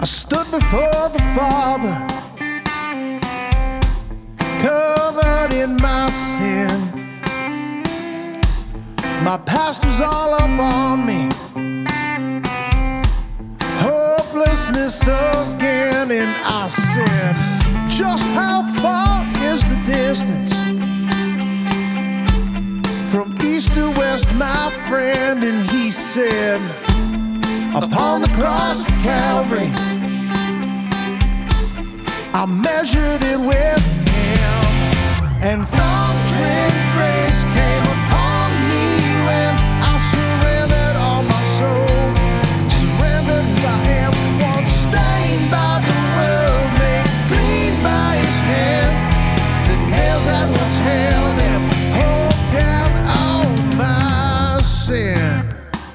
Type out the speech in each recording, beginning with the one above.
I stood before the Father, covered in my sin. My past was all up on me, hopelessness again. And I said, just how far is the distance from east to west, my friend? And he said, upon the cross of Calvary, I measured it with him, and thundering grace came upon me when I surrendered all my soul, surrendered who I am, once stained by the world, made clean by his hand. The nails that once held him hold down all my sin.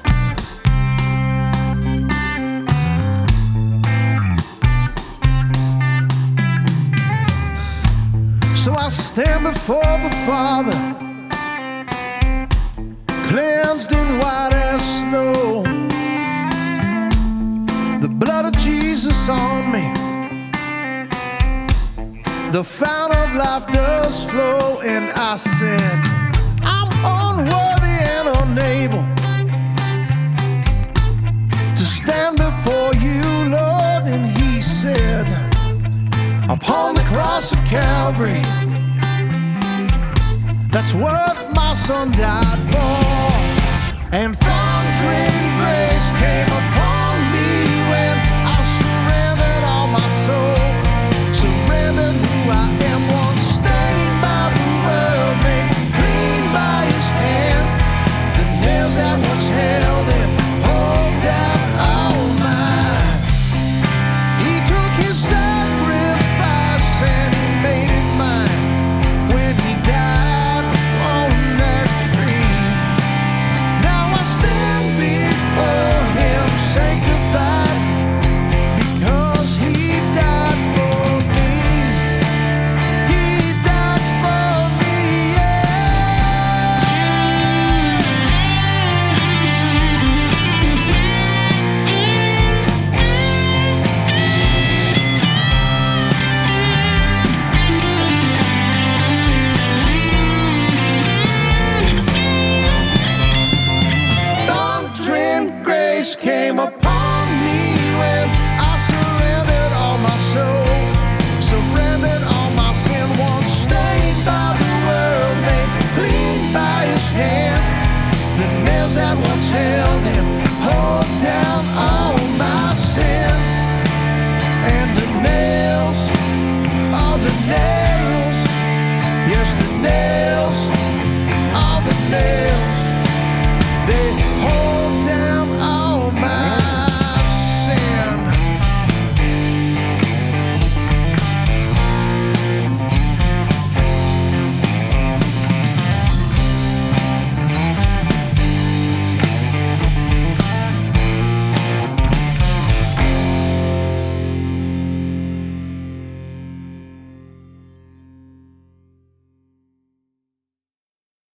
So I stand before the Father, cleansed and white as snow. The blood of Jesus on me, the fountain of life does flow. And I said, I'm unworthy and unable to stand before you, Lord. And he said, upon the cross of Calvary, that's what my son died for. And thundering grace came upon me when I surrendered all my soul, surrendered who I am, once stained by the world, made clean by his hand. The nails that once held him hold down all mine. He took his sacrifice and he made it mine when he died on that tree. Now I stand before him sanctified because he died for me. He died for me, Thundering grace came upon me when I surrendered all my soul, surrendered all my sin, once stained by the world, made clean by his hand. The nails that once held him